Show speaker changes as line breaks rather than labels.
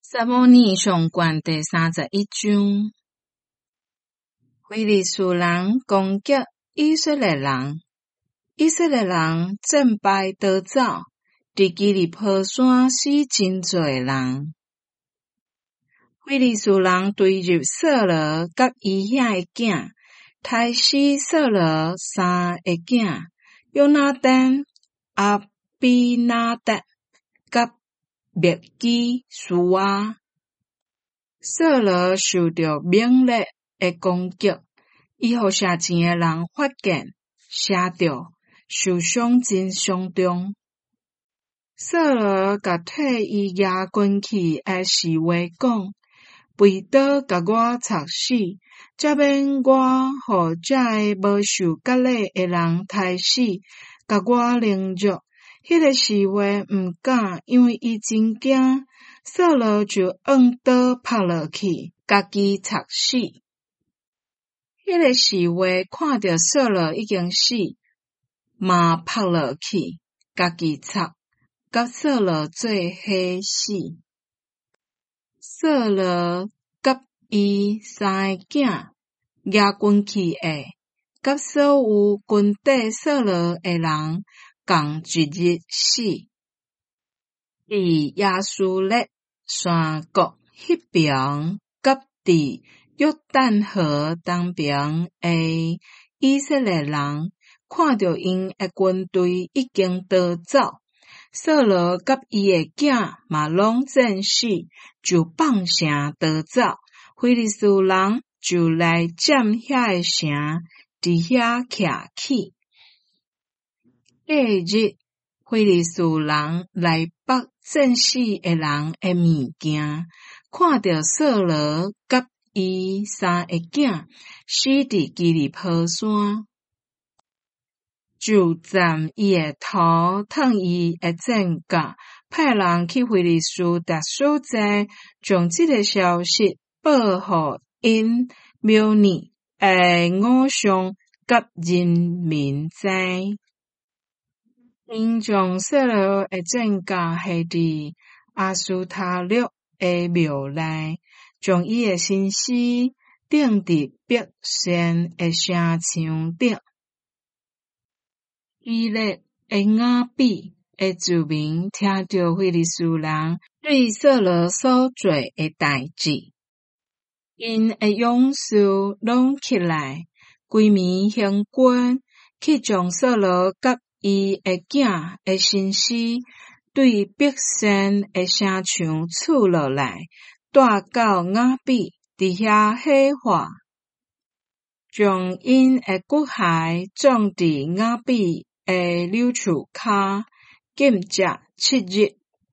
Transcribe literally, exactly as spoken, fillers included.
撒母耳上卷第三十一章，非利士人攻击以色列人，以色列人战败逃走，伫基利波山死真侪人。非利士人追入扫罗甲伊遐个囝，杀死扫罗三个囝，约拿單、阿比拿達甲麥基舒亞。掃羅受到猛烈的攻击，伊互射箭的人發現，射着，受傷真傷重。掃羅甲替伊舉軍旗的侍衛講：背刀甲我插死，才免我互這個無受割禮的人殺死，甲我凌辱。迄個侍衛毋敢，因為伊真驚。掃羅就按刀拍落去，家己插死。迄個侍衛看到掃羅已經死，嘛拍落去，家己插，甲掃羅做伙死。掃羅甲伊三個囝舉軍旗的，甲所有跟缀掃羅的人共一日死。佇亞蘇列山谷迄邊，甲佇約旦河東邊的以色列人，看到因的軍隊已經逃走，掃羅甲伊的囝嘛攏戰死，就放聲逃走。非利士人就來佔遐個城，佇遐徛起。隔日，非利士人來拔戰死的人的物件，看到掃羅甲伊三個囝死佇基利波山，就斬伊的頭，燙伊的指甲，派人去非利士達所在，將這個消息報互因苗栗的偶像甲人民知。因將掃羅的指甲下佇亞斯他錄的廟內，將伊的身屍釘佇白線的城牆頂。基列的雅比的居民聽到非利士人對掃羅所做的代志，因的勇士攏起來，規暝行軍，去將掃羅甲伊的囝的身屍對白線的城牆取落來，帶到雅比，佇遐火化，將因的骨骸葬佇雅比的柳樹跤，禁食七日。